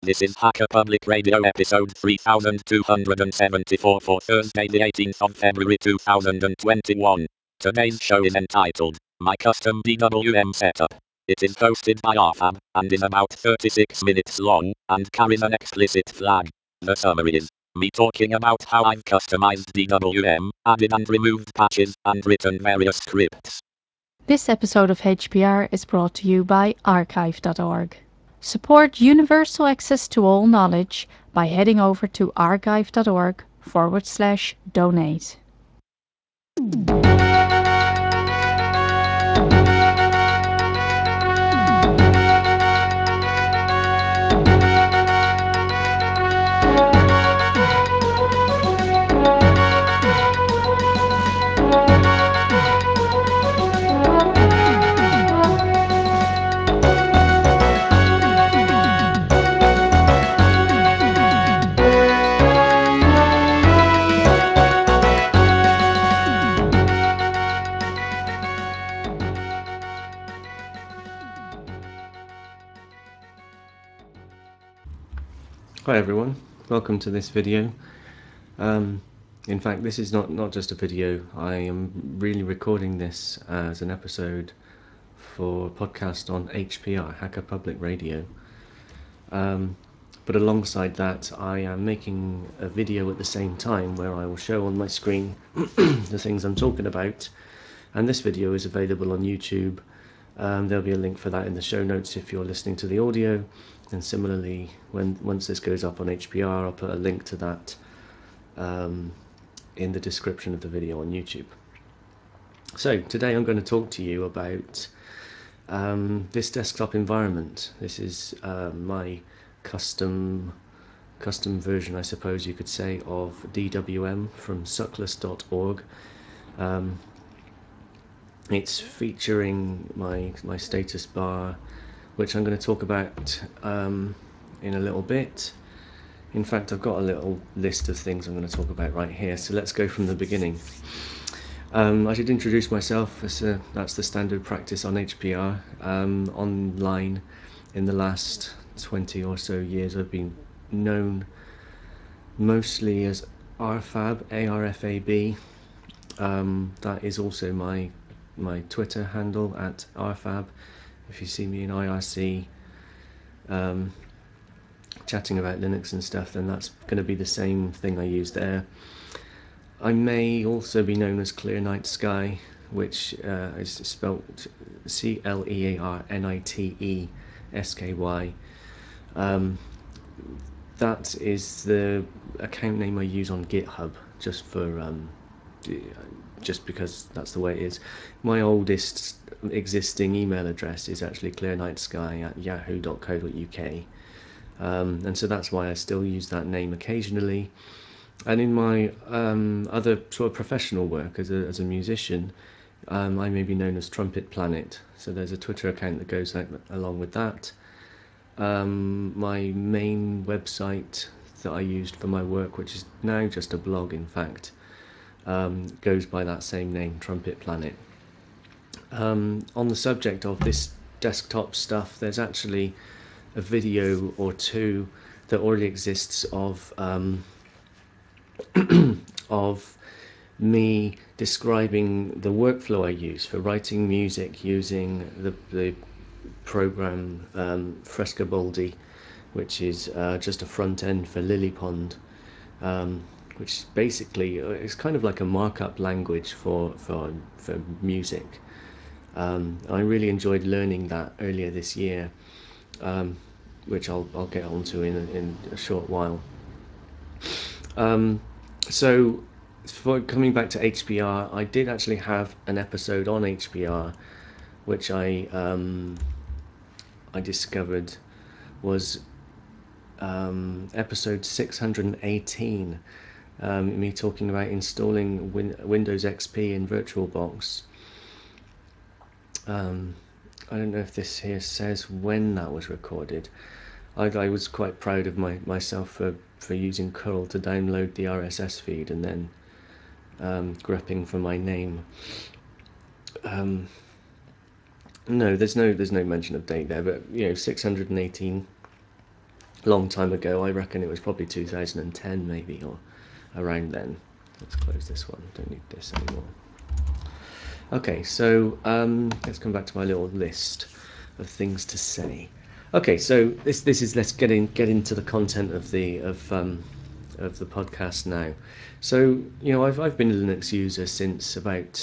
This is Hacker Public Radio episode 3274 for Thursday the 18th of February 2021. Today's show is entitled, My Custom DWM Setup. It is hosted by RFAB, and is about 36 minutes long, and carries an explicit flag. The summary is, me talking about how I've customized DWM, added and removed patches, and written various scripts. This episode of HPR is brought to you by archive.org. Support universal access to all knowledge by heading over to archive.org/donate. Hi everyone, welcome to this video. In fact, this is not just a video. I am really recording this as an episode for a podcast on HPR, Hacker Public Radio. But alongside that, I am making a video at the same time where I will show on my screen the things I'm talking about. And this video is available on YouTube. There'll be a link for that in the show notes if you're listening to the audio. And similarly, once this goes up on HPR, I'll put a link to that in the description of the video on YouTube. So today I'm going to talk to you about this desktop environment. This is my custom version, I suppose you could say, of DWM from suckless.org. It's featuring my status bar, which I'm going to talk about in a little bit. In fact, I've got a little list of things I'm going to talk about right here, so let's go from the beginning. I should introduce myself, that's the standard practice on HPR. Online, in the last 20 or so years, I've been known mostly as RFAB, ARFAB. That is also my Twitter handle, at RFAB. If you see me in IRC chatting about Linux and stuff, then that's going to be the same thing I use there. I may also be known as Clear Night Sky, which is spelt ClearNitesky. That is the account name I use on GitHub, just because that's the way it is. My oldest existing email address is actually clearnightsky@yahoo.co.uk, and so that's why I still use that name occasionally. And in my other sort of professional work as a musician, I may be known as Trumpet Planet, so there's a Twitter account that goes along with that. My main website that I used for my work, which is now just a blog in fact, goes by that same name, Trumpet Planet. On the subject of this desktop stuff, there's actually a video or two that already exists of of me describing the workflow I use for writing music using the program Frescobaldi, which is just a front end for Lilypond, which basically is kind of like a markup language for music. I really enjoyed learning that earlier this year, which I'll get onto in a short while. So for coming back to HPR, I did actually have an episode on HPR, which I discovered was episode 618, me talking about installing Windows XP in VirtualBox. I don't know if this here says when that was recorded. I was quite proud of myself for using curl to download the RSS feed and then grepping for my name. No, there's no mention of date there, but 618 long time ago. I reckon it was probably 2010 maybe, or around then. Let's close this one, don't need this anymore. Okay, so let's come back to my little list of things to say. Okay, so this is let's get into the content of the podcast now. So I've been a Linux user since about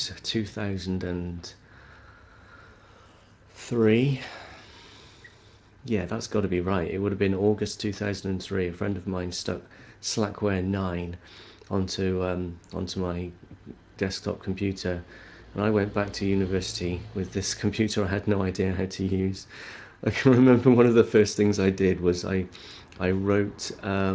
2003. Yeah, that's got to be right. It would have been August 2003. A friend of mine stuck Slackware 9 onto my desktop computer, and I went back to university with this computer I had no idea how to use. I can remember one of the first things I did was I wrote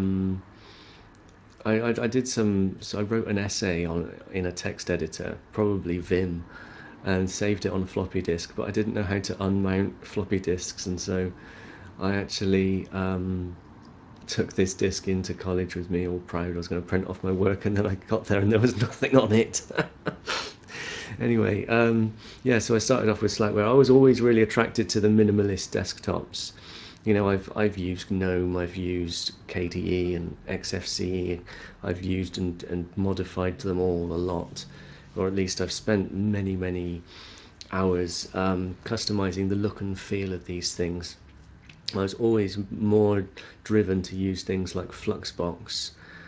I did some, so I wrote an essay in a text editor, probably Vim, and saved it on a floppy disk, but I didn't know how to unmount floppy disks, and so I actually took this disk into college with me, all proud I was going to print off my work, and then I got there and there was nothing on it. Anyway, yeah, so I started off with Slackware. I was always really attracted to the minimalist desktops. I've used GNOME, I've used KDE and XFCE. I've used and modified them all a lot, or at least I've spent many hours customizing the look and feel of these things. I was always more driven to use things like Fluxbox,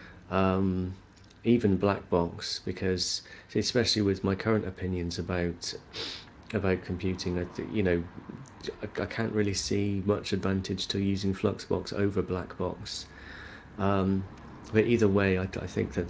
even Blackbox, because especially with my current opinions about computing, I can't really see much advantage to using Fluxbox over Blackbox. But either way, I think that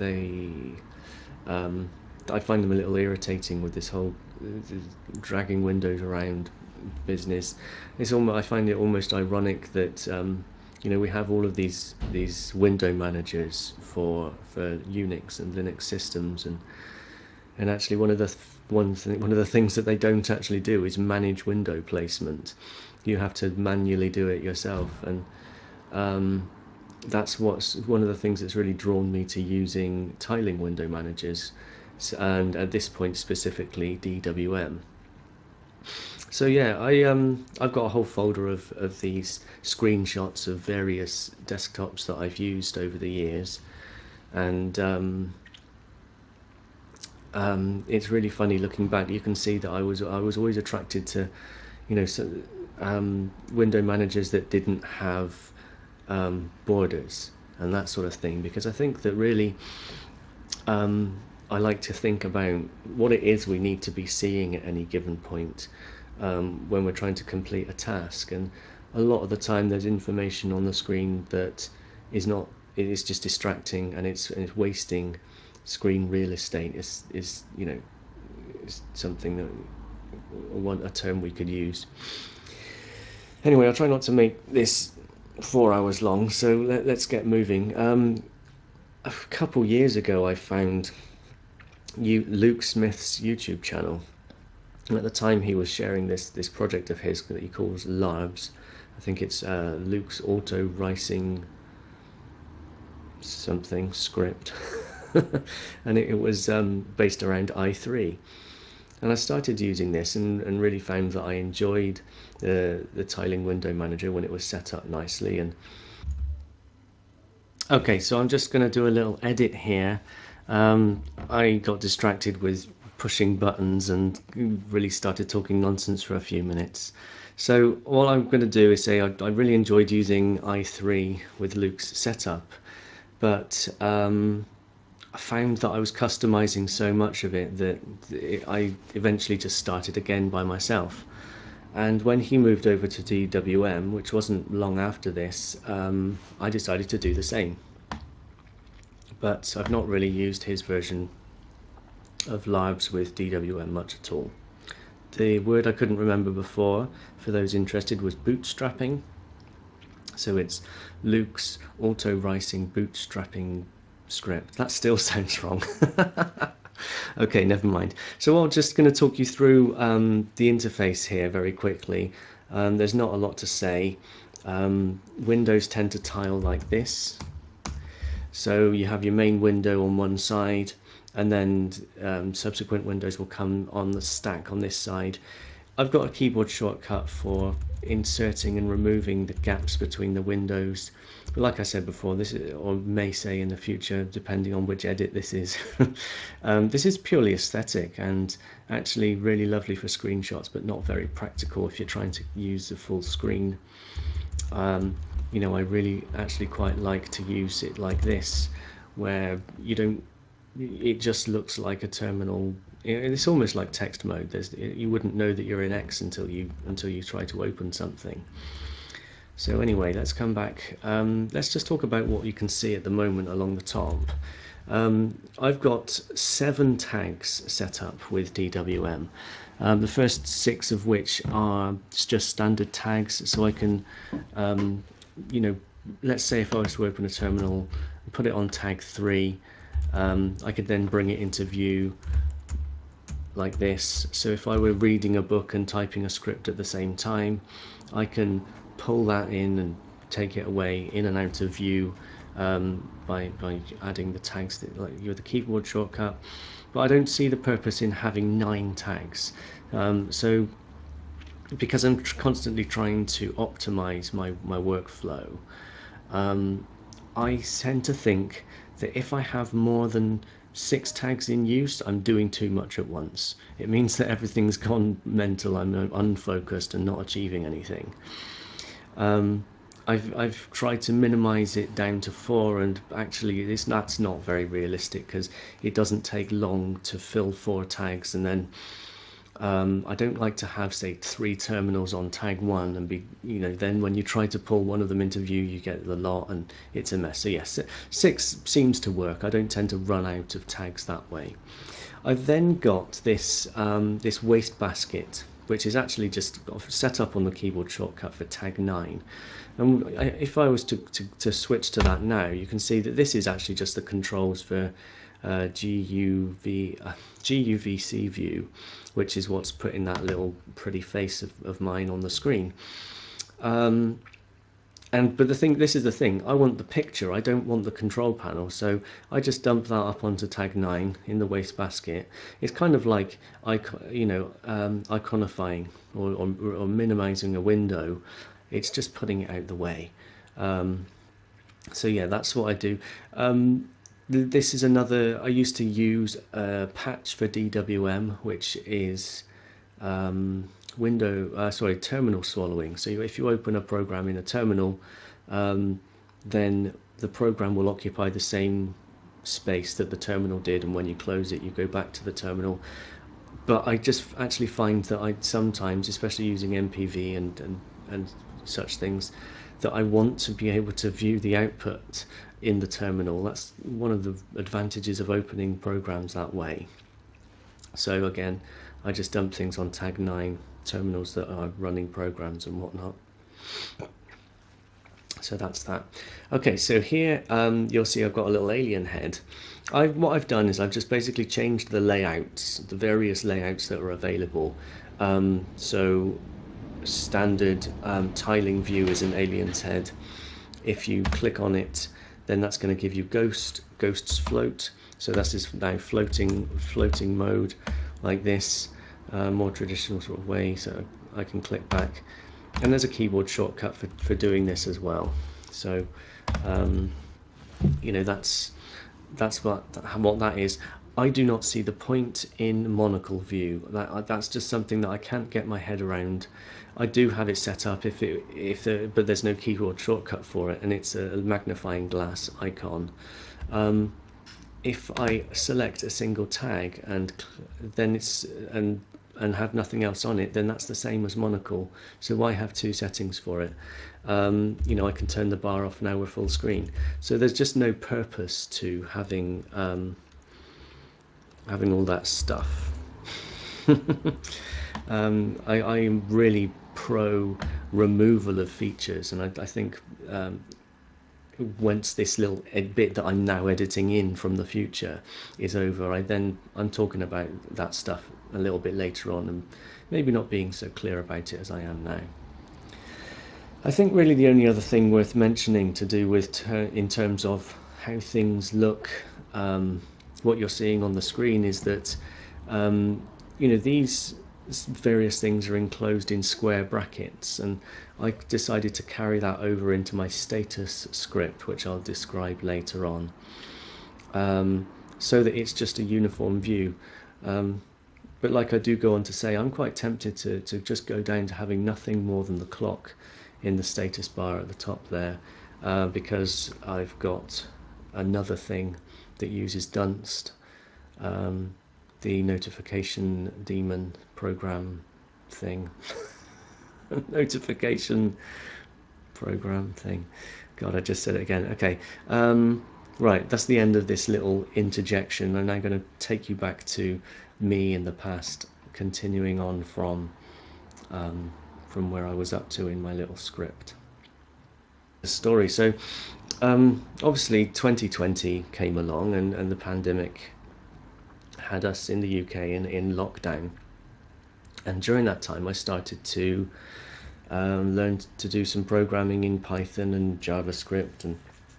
I find them a little irritating with this whole dragging windows around business. I find it almost ironic that we have all of these window managers for Unix and Linux systems, and actually one of the things that they don't actually do is manage window placement. You have to manually do it yourself, and that's what's one of the things that's really drawn me to using tiling window managers, and at this point specifically DWM. So yeah, I've got a whole folder of these screenshots of various desktops that I've used over the years, and it's really funny looking back. You can see that I was always attracted to, window managers that didn't have borders and that sort of thing, because I think that really I like to think about what it is we need to be seeing at any given point when we're trying to complete a task, and a lot of the time there's information on the screen that is not, it is just distracting, and it's wasting screen real estate is something that a term we could use. Anyway, I'll try not to make this 4 hours long, so let's get moving. A couple years ago I found Luke Smith's YouTube channel, and at the time he was sharing this project of his that he calls LARBS. I think it's Luke's Auto Ricing something script. And it was based around i3, and I started using this and really found that I enjoyed the tiling window manager when it was set up nicely. And okay, so I'm just going to do a little edit here. I got distracted with pushing buttons and really started talking nonsense for a few minutes. So all I'm going to do is say I really enjoyed using i3 with Luke's setup, but I found that I was customizing so much of it that I eventually just started again by myself. And when he moved over to DWM, which wasn't long after this, I decided to do the same. But I've not really used his version of LARBS with DWM much at all. The word I couldn't remember before, for those interested, was bootstrapping. So it's Luke's Auto Ricing bootstrapping script. That still sounds wrong. Okay, never mind. So I'm just going to talk you through the interface here very quickly. There's not a lot to say. Windows tend to tile like this. So you have your main window on one side, and then subsequent windows will come on the stack on this side. I've got a keyboard shortcut for inserting and removing the gaps between the windows. But like I said before, this is, or may say in the future, depending on which edit this is, this is purely aesthetic and actually really lovely for screenshots, but not very practical if you're trying to use the full screen. You know, I really actually quite like to use it like this, where you don't, it just looks like a terminal. It's almost like text mode. You wouldn't know that you're in X until you try to open something. So anyway, let's come back. Let's just talk about what you can see at the moment along the top. I've got 7 tags set up with DWM. The first 6 of which are just standard tags, so I can, you know, let's say if I was to open a terminal and put it on tag 3, I could then bring it into view like this. So if I were reading a book and typing a script at the same time, I can pull that in and take it away in and out of view by adding the tags like with the keyboard shortcut. But I don't see the purpose in having 9 tags. So because I'm constantly trying to optimize my workflow, I tend to think that if I have more than 6 tags in use, I'm doing too much at once. It means that everything's gone mental, I'm unfocused and not achieving anything. I've tried to minimize it down to 4, and actually that's not very realistic because it doesn't take long to fill 4 tags, and then I don't like to have, say, 3 terminals on tag 1 and be, you know, then when you try to pull one of them into view, you get the lot and it's a mess. So yes, 6 seems to work. I don't tend to run out of tags that way. I've then got this this wastebasket, which is actually just set up on the keyboard shortcut for tag 9. And if I was to switch to that now, you can see that this is actually just the controls for GUVC view, which is what's putting that little pretty face of mine on the screen. But this is the thing, I want the picture, I don't want the control panel, so I just dump that up onto tag 9 in the wastebasket. It's kind of like, iconifying or minimizing a window. It's just putting it out the way. So yeah, that's what I do. This is another, I used to use a patch for DWM, which is terminal swallowing. So if you open a program in a terminal, then the program will occupy the same space that the terminal did, and when you close it, you go back to the terminal. But I just actually find that I sometimes, especially using MPV and such things, that I want to be able to view the output in the terminal. That's one of the advantages of opening programs that way. So again, I just dump things on tag 9 terminals that are running programs and whatnot. So that's that. Okay, so here you'll see I've got a little alien head. What I've done is I've just basically changed the layouts, the various layouts that are available. So standard tiling view is an alien's head. If you click on it, then that's going to give you ghosts float. So that's this now floating mode like this, more traditional sort of way. So I can click back, and there's a keyboard shortcut for doing this as well. So you know, that's what that is. I do not see the point in monocle view. That's just something that I can't get my head around. I do have it set up but there's no keyboard shortcut for it, and it's a magnifying glass icon. If I select a single tag and have nothing else on it, then that's the same as monocle. So why have 2 settings for it? You know, I can turn the bar off now we're full screen. So there's just no purpose to having all that stuff. I am really pro removal of features, and I think once this little bit that I'm now editing in from the future is over, I'm talking about that stuff a little bit later on, and maybe not being so clear about it as I am now. I think really the only other thing worth mentioning to do with in terms of how things look, what you're seeing on the screen, is that you know, these various things are enclosed in square brackets, and I decided to carry that over into my status script, which I'll describe later on, so that it's just a uniform view. But like I do go on to say, I'm quite tempted to just go down to having nothing more than the clock in the status bar at the top there, because I've got another thing that uses Dunst, the notification daemon program thing. Notification program thing. God, I just said it again. Okay. Right, that's the end of this little interjection. I'm now going to take you back to me in the past, continuing on from where I was up to in my little script. The story. So, obviously, 2020 came along, and the pandemic had us in the UK in lockdown. And during that time, I started to learn to do some programming in Python and JavaScript, and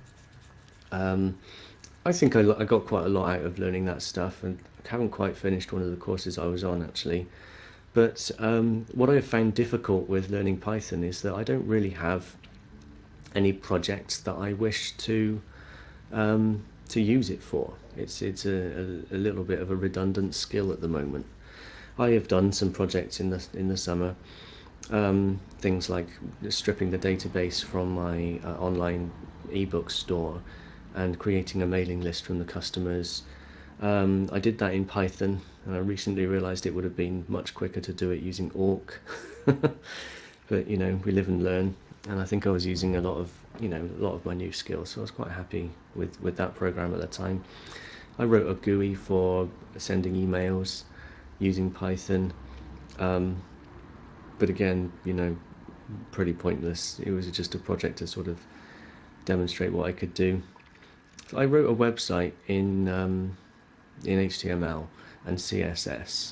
I think I got quite a lot out of learning that stuff, and I haven't quite finished one of the courses I was on actually. But what I found difficult with learning Python is that I don't really have any projects that I wish to use it for. It's a little bit of a redundant skill at the moment. I have done some projects in the summer, things like stripping the database from my online ebook store and creating a mailing list from the customers. I did that in Python, and I recently realized it would have been much quicker to do it using awk. But you know, we live and learn, and I think I was using a lot of my new skills, so I was quite happy with that program at the time. I wrote a GUI for sending emails using Python, but again, you know, pretty pointless. It was just a project to sort of demonstrate what I could do. So I wrote a website in HTML and CSS,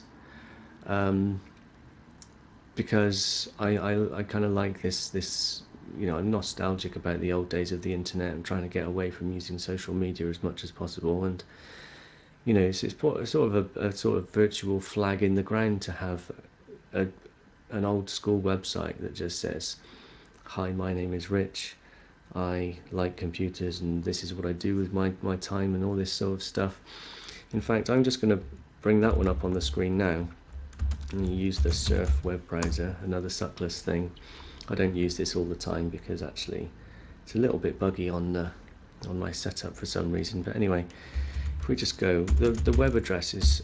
because I kind of like this, you know, I'm nostalgic about the old days of the internet. I'm trying to get away from using social media as much as possible, and you know, it's sort of a sort of virtual flag in the ground to have an old school website that just says, "Hi, my name is Rich. I like computers, and this is what I do with my time," and all this sort of stuff. In fact, I'm just going to bring that one up on the screen now. And you use the Surf web browser, another suckless thing. I don't use this all the time because actually it's a little bit buggy on my setup for some reason. But anyway, if we just go, the web address is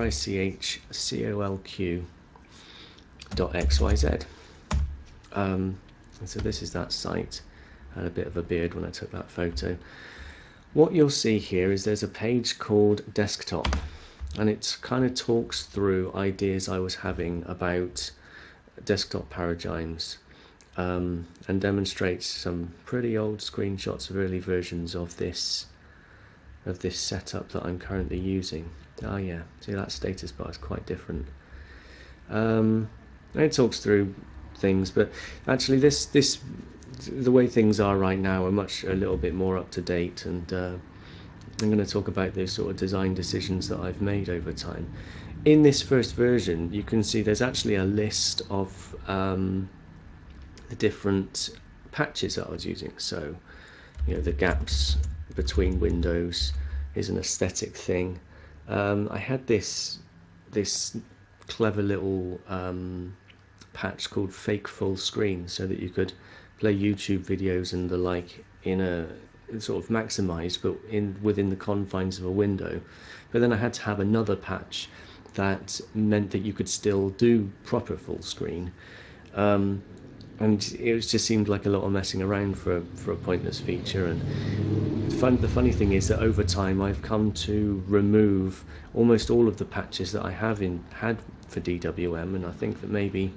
richcolq.xyz. And so this is that site. I had a bit of a beard when I took that photo. What you'll see here is there's a page called Desktop, and it kind of talks through ideas I was having about desktop paradigms, and demonstrates some pretty old screenshots of early versions of this setup that I'm currently using. Oh yeah, see, that status bar is quite different. And it talks through things, but actually the way things are right now are a little bit more up to date, and I'm going to talk about those sort of design decisions that I've made over time. In this first version, you can see there's actually a list of the different patches that I was using. So, you know, the gaps between windows is an aesthetic thing. I had this clever little patch called Fake Full Screen, so that you could play YouTube videos and the like in a sort of maximized, but within the confines of a window. But then I had to have another patch that meant that you could still do proper full screen, and it just seemed like a lot of messing around for a pointless feature. And the funny thing is that over time I've come to remove almost all of the patches that I had for DWM, and I think that maybe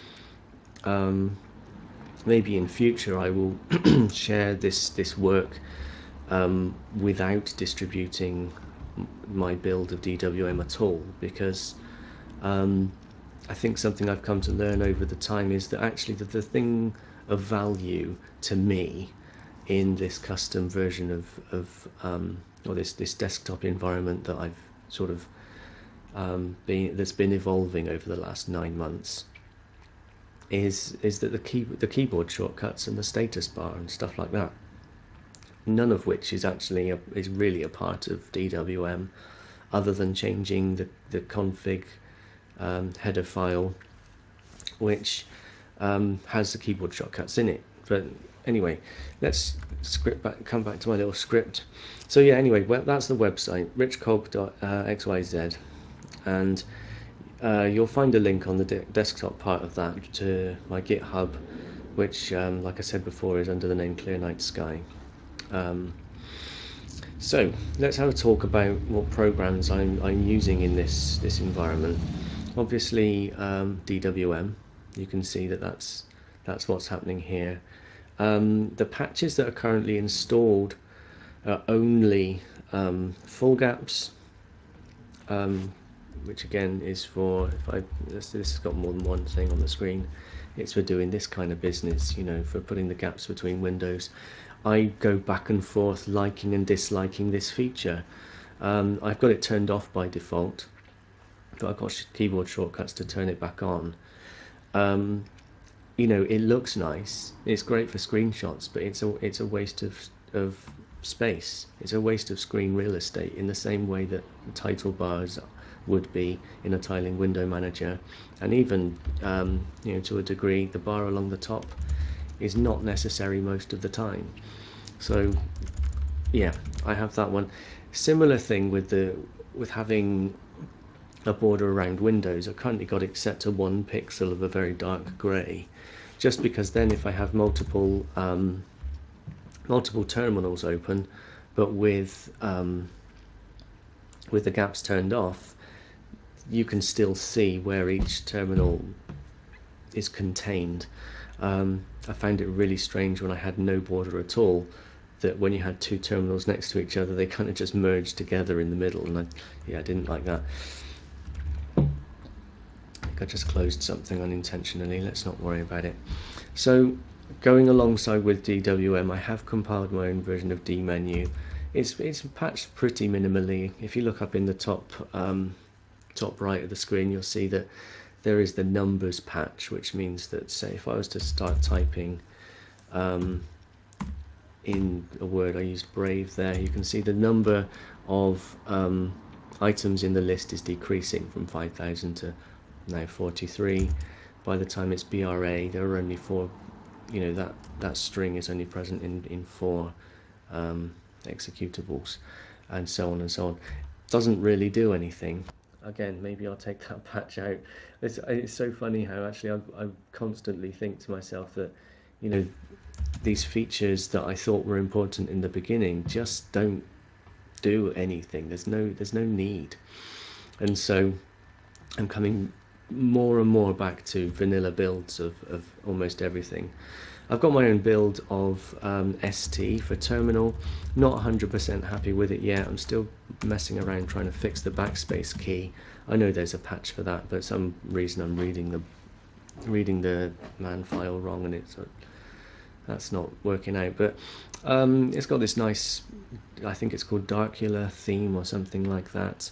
in future I will share this work without distributing my build of DWM at all, because I think something I've come to learn over the time is that actually the thing of value to me in this custom version of or this desktop environment that I've sort of that's been evolving over the last 9 months is that the keyboard shortcuts and the status bar and stuff like that, none of which is actually is really a part of DWM, other than changing the config header file, which has the keyboard shortcuts in it. But anyway, let's come back to my little script. So yeah, anyway, that's the website, richcog.xyz, and you'll find a link on the desktop part of that to my GitHub, which, like I said before, is under the name Clear Night Sky. So let's have a talk about what programs I'm using in this environment. Obviously, DWM. You can see that's what's happening here. The patches that are currently installed are only full gaps, which again is for, this has got more than one thing on the screen. It's for doing this kind of business, you know, for putting the gaps between windows. I go back and forth liking and disliking this feature. I've got it turned off by default, but I've got keyboard shortcuts to turn it back on. You know, it looks nice, it's great for screenshots, but it's a waste of space. It's a waste of screen real estate, in the same way that title bars would be in a tiling window manager, and even you know, to a degree, the bar along the top is not necessary most of the time. So yeah, I have that one. Similar thing with having a border around windows. I've currently got it set to 1 pixel of a very dark grey, just because then if I have multiple terminals open, but with the gaps turned off, you can still see where each terminal is contained. I found it really strange when I had no border at all, that when you had two terminals next to each other, they kind of just merged together in the middle, and I didn't like that. I think I just closed something unintentionally, let's not worry about it. So going alongside with DWM, I have compiled my own version of dmenu. It's patched pretty minimally. If you look up in the top right of the screen, you'll see that there is the numbers patch, which means that, say, if I was to start typing in a word, I used Brave there, you can see the number of items in the list is decreasing from 5,000 to now 43. By the time it's BRA, there are only 4, you know, that string is only present in 4 executables, and so on and so on. Doesn't really do anything. Again, maybe I'll take that patch out. It's so funny how actually I constantly think to myself that, you know, these features that I thought were important in the beginning just don't do anything. There's no need. And so I'm coming more and more back to vanilla builds of almost everything. I've got my own build of ST for terminal. Not 100% happy with it yet. I'm still messing around trying to fix the backspace key. I know there's a patch for that, but for some reason I'm reading the man file wrong, and that's not working out. But it's got this nice, I think it's called Darkula theme or something like that.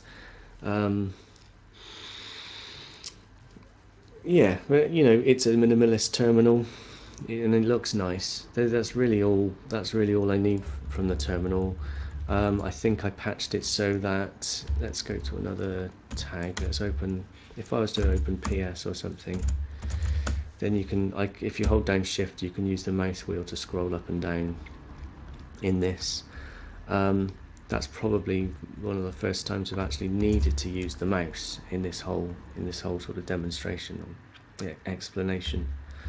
Yeah, but you know, it's a minimalist terminal, and it looks nice. That's really all I need from the terminal. I think I patched it so that, let's go to another tag. Let's open, if I was to open PS or something, then you can, if you hold down shift, you can use the mouse wheel to scroll up and down in this. That's probably one of the first times I've actually needed to use the mouse in this whole sort of demonstration or explanation.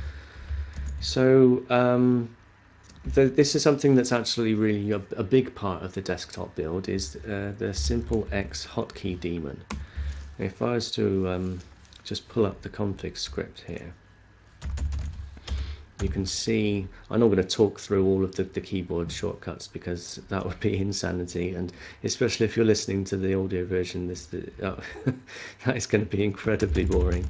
So this is something that's actually really a big part of the desktop build, is the Simple X hotkey daemon. If I was to just pull up the config script here, you can see, I'm not going to talk through all of the keyboard shortcuts because that would be insanity, and especially if you're listening to the audio version, that is going to be incredibly boring.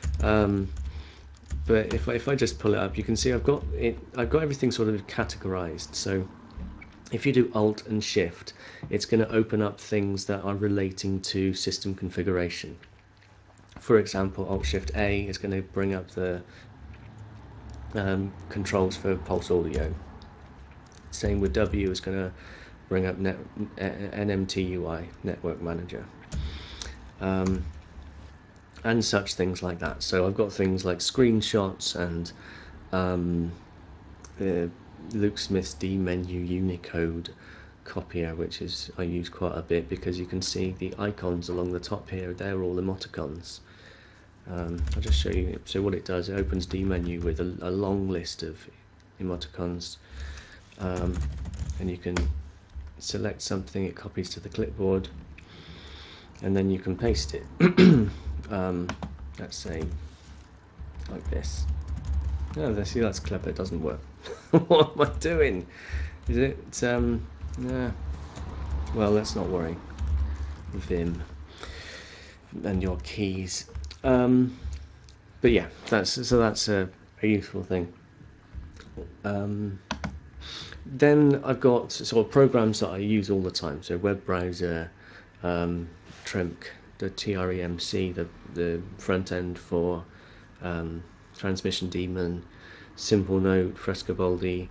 But if I just pull it up, you can see I've got everything sort of categorized. So If you do Alt and Shift, it's going to open up things that are relating to system configuration. For example, Alt Shift A is going to bring up the controls for Pulse Audio. Same with W is going to bring up NMTUI, Network Manager, and such things like that. So I've got things like screenshots and Luke Smith's D menu Unicode copier, which is I use quite a bit because you can see the icons along the top here, they're all emoticons. I'll just show you. So what it does, it opens D menu with a long list of emoticons, and you can select something, it copies to the clipboard, and then you can paste it. Let's say like this. Oh, see, that's clever. It doesn't work. What am I doing? Is it? Yeah. Well, let's not worry. Vim and your keys. But yeah, that's a useful thing. Then I've got sort of programs that I use all the time. So web browser, Tremc, the TREMC, the front end for Transmission Daemon, Simple Note, Frescobaldi,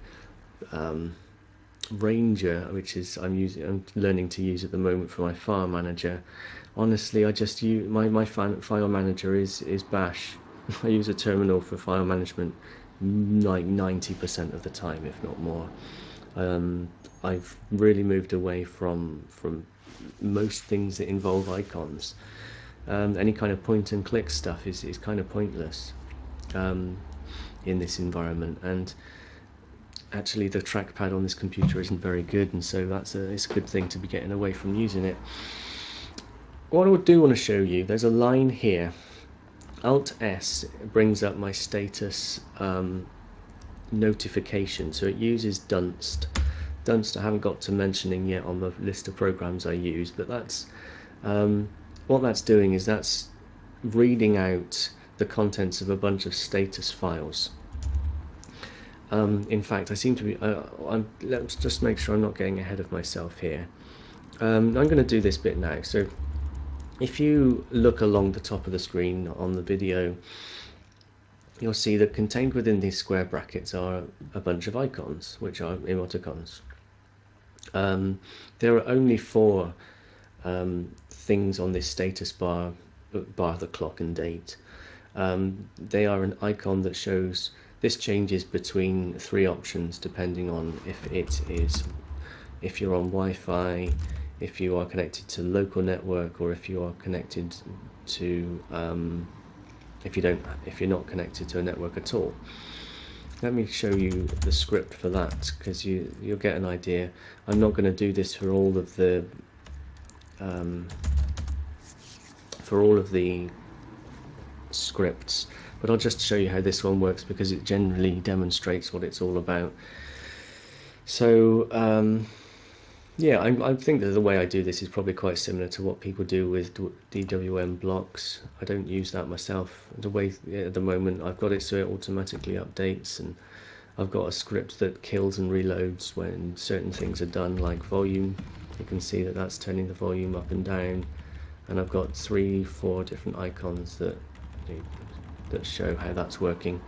Ranger, which is I'm learning to use at the moment for my file manager. Honestly, I just use my file manager is Bash. I use a terminal for file management like 90% of the time, if not more. I've really moved away from most things that involve icons. Any kind of point and click stuff is kind of pointless in this environment, and actually the trackpad on this computer isn't very good, and so it's a good thing to be getting away from using it. What I do want to show you, there's a line here. Alt S brings up my status notification, so it uses Dunst. Dunst I haven't got to mentioning yet on the list of programs I use, but that's what that's doing is that's reading out the contents of a bunch of status files. In fact, I seem to be let's just make sure I'm not getting ahead of myself here. I'm going to do this bit now. So if you look along the top of the screen on the video, you'll see that contained within these square brackets are a bunch of icons, which are emoticons. There are only 4 things on this status bar the clock and date. They are an icon that shows this changes between 3 options depending on if you're on Wi-Fi, if you are connected to local network, or if you are connected to if you're not connected to a network at all. Let me show you the script for that, because you'll get an idea. I'm not going to do this for all of the scripts, but I'll just show you how this one works because it generally demonstrates what it's all about. So yeah, I think that the way I do this is probably quite similar to what people do with DWM blocks. I don't use that myself. The way at the moment I've got it so it automatically updates, and I've got a script that kills and reloads when certain things are done, like volume. You can see that that's turning the volume up and down, and I've got 3-4 different icons that show how that's working.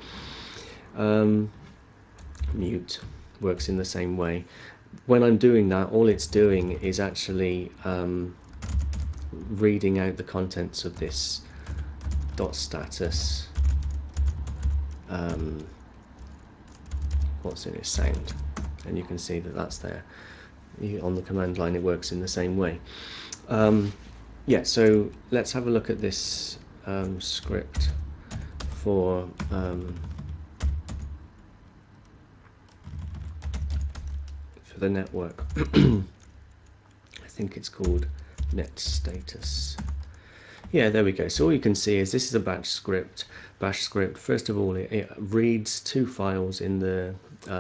Mute works in the same way. When I'm doing that, all it's doing is actually reading out the contents of this dot status what's in its sound, and you can see that that's there. On the command line it works in the same way. Yeah, so let's have a look at this script for the network. I think it's called net status. Yeah, there we go. So all you can see is this is a bash script. First of all, it reads 2 files in the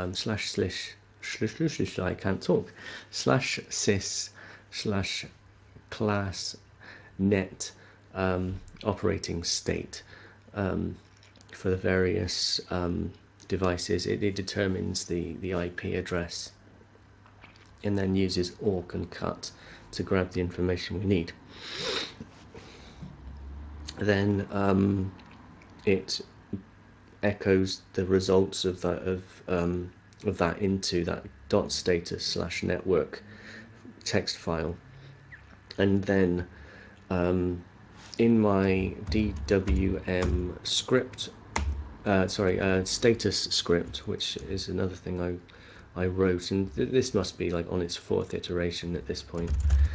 I can't talk, /sys/class net operating state for the various devices. It determines the IP address and then uses awk and cut to grab the information we need. Then it echoes the results of that into that .status/network text file, and then in my DWM script, status script, which is another thing I wrote, and this must be like on its 4th iteration at this point.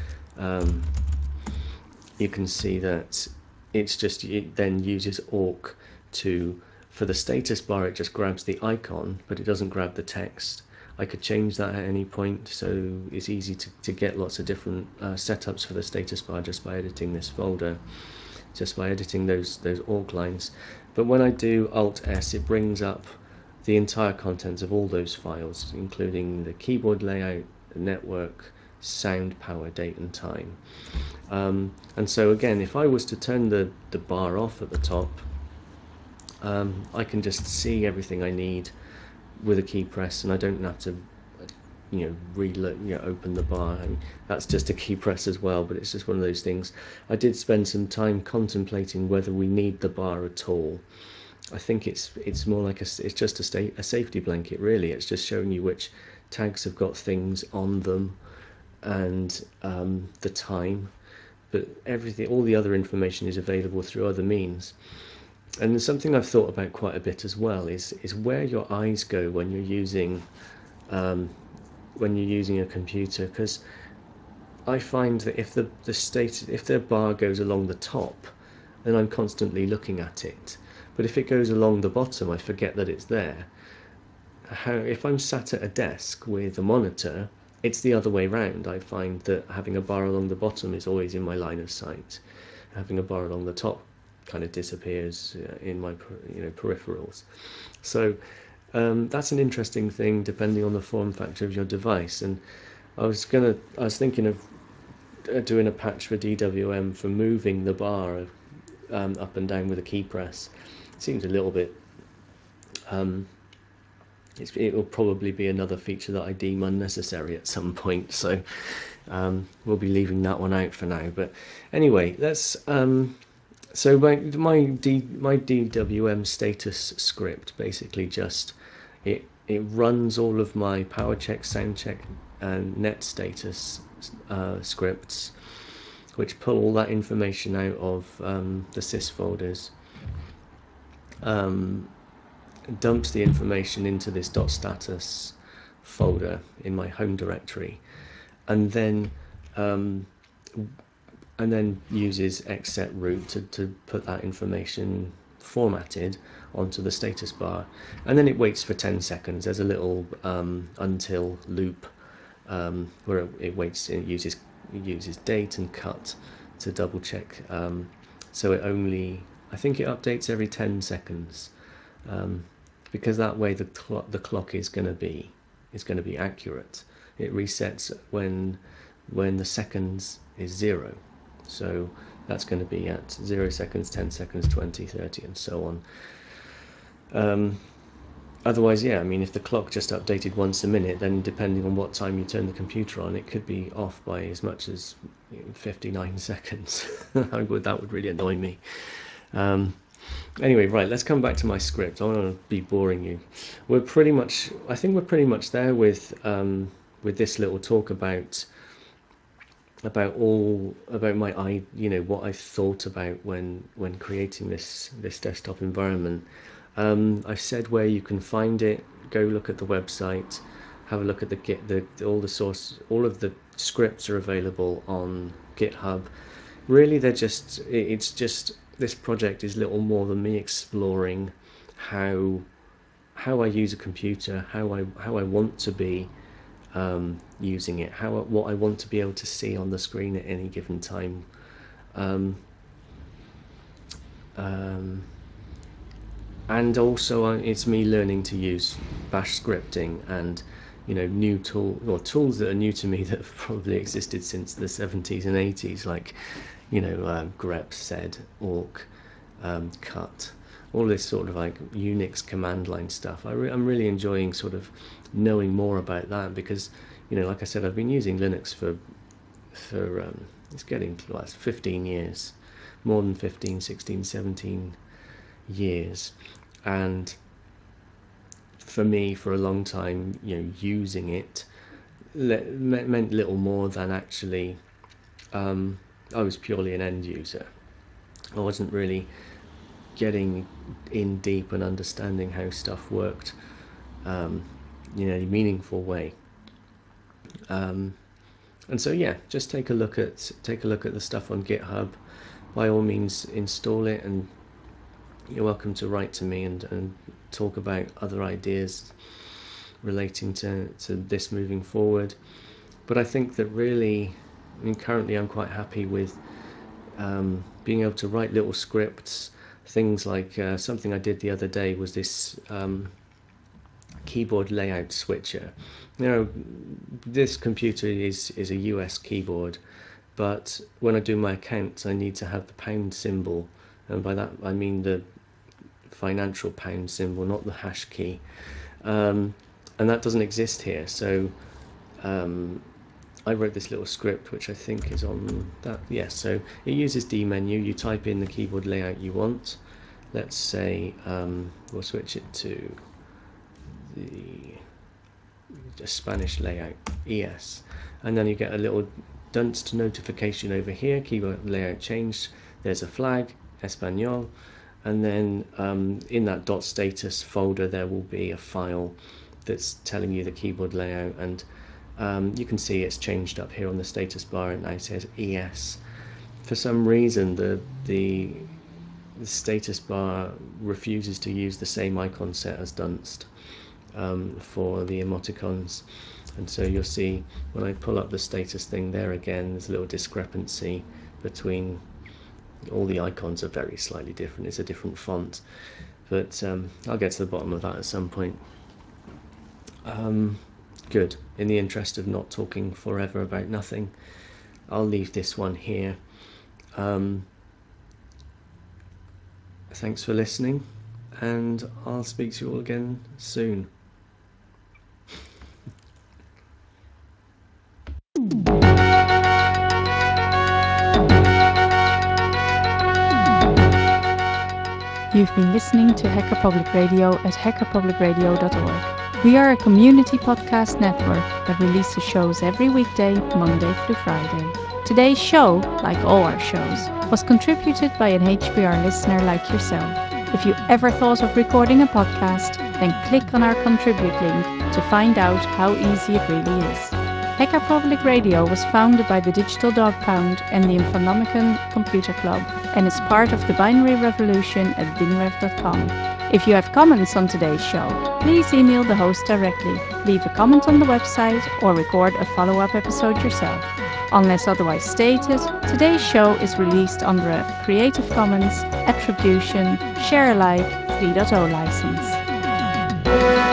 You can see that it then uses awk for the status bar. It just grabs the icon, but it doesn't grab the text. I could change that at any point, so it's easy to get lots of different setups for the status bar just by editing this folder, just by editing those awk lines. But when I do Alt-S, it brings up the entire contents of all those files, including the keyboard layout, the network, sound, power, date and time. And so again, if I was to turn the bar off at the top, I can just see everything I need with a key press, and I don't have to open the bar. I mean, that's just a key press as well, but it's just one of those things. I did spend some time contemplating whether we need the bar at all. I think it's more like it's just a safety blanket, really. It's just showing you which tags have got things on them and the time, but all the other information is available through other means. And something I've thought about quite a bit as well is where your eyes go when you're using a computer, because I find that if the bar goes along the top, then I'm constantly looking at it. But if it goes along the bottom, I forget that it's there. If I'm sat at a desk with a monitor, it's the other way round. I find that having a bar along the bottom is always in my line of sight. Having a bar along the top kind of disappears in my peripherals. So that's an interesting thing depending on the form factor of your device. And I was thinking of doing a patch for DWM for moving the bar up and down with a key press. It seems a little bit it will probably be another feature that I deem unnecessary at some point, so we'll be leaving that one out for now. But anyway, that's so my DWM status script basically just it runs all of my power check, sound check, and net status scripts, which pull all that information out of the sys folders, dumps the information into this .status folder in my home directory, and then uses xset_root to put that information formatted onto the status bar, and then it waits for 10 seconds. There's a little until loop where it waits. It uses date and cut to double check. So I think it updates every 10 seconds, because that way the clock is going to be accurate. It resets when the seconds is 0. So that's going to be at 0 seconds, 10 seconds, 20, 30, and so on. Otherwise, yeah, I mean, if the clock just updated once a minute, then depending on what time you turn the computer on, it could be off by as much as 59 seconds. That would really annoy me. Anyway, right, let's come back to my script. I don't want to be boring you. I think we're pretty much there with this little talk about what I thought about when creating this desktop environment. I've said where you can find it. Go look at the website, have a look at all of the scripts are available on GitHub. Really, it's just this project is little more than me exploring how I use a computer, how I want to be using it, what I want to be able to see on the screen at any given time. And also it's me learning to use bash scripting and new tools that are new to me that have probably existed since the 70s and 80s, like grep, sed, awk, cut, all this sort of like Unix command line stuff. I'm really enjoying sort of knowing more about that, because like I said, I've been using Linux for it's getting, well, it's 15 years, more than 15, 16, 17 years. And for me, for a long time, using it meant little more than actually I was purely an end user. I wasn't really getting in deep and understanding how stuff worked in a meaningful way. And so just take a look at the stuff on GitHub. By all means, install it, and you're welcome to write to me and talk about other ideas relating to this moving forward. But I think that really, currently I'm quite happy with being able to write little scripts. Things like something I did the other day was this keyboard layout switcher. This computer is a US keyboard, but when I do my accounts I need to have the pound symbol, and by that I mean the financial pound symbol, not the hash key, and that doesn't exist here. So I wrote this little script which I think is on that. Yes, so it uses D menu. You type in the keyboard layout you want. Let's say we'll switch it to the Spanish layout, ES, and then you get a little dunst notification over here. Keyboard layout changed. There's a flag, Espanol, and then in that .status folder there will be a file that's telling you the keyboard layout, and you can see it's changed up here on the status bar, and now it says ES. For some reason the status bar refuses to use the same icon set as Dunst for the emoticons, and so you'll see when I pull up the status thing there again, there's a little discrepancy between all the icons are very slightly different. It's a different font, but I'll get to the bottom of that at some point. Good. In the interest of not talking forever about nothing, I'll leave this one here. Thanks for listening, and I'll speak to you all again soon. You've been listening to Hacker Public Radio at hackerpublicradio.org. We are a community podcast network that releases shows every weekday, Monday through Friday. Today's show, like all our shows, was contributed by an HPR listener like yourself. If you ever thought of recording a podcast, then click on our contribute link to find out how easy it really is. Hacker Public Radio was founded by the Digital Dog Pound and the Infonomicon Computer Club, and is part of the binary revolution at binrev.com. If you have comments on today's show, please email the host directly, leave a comment on the website, or record a follow-up episode yourself. Unless otherwise stated, today's show is released under a Creative Commons Attribution Share Alike 3.0 license.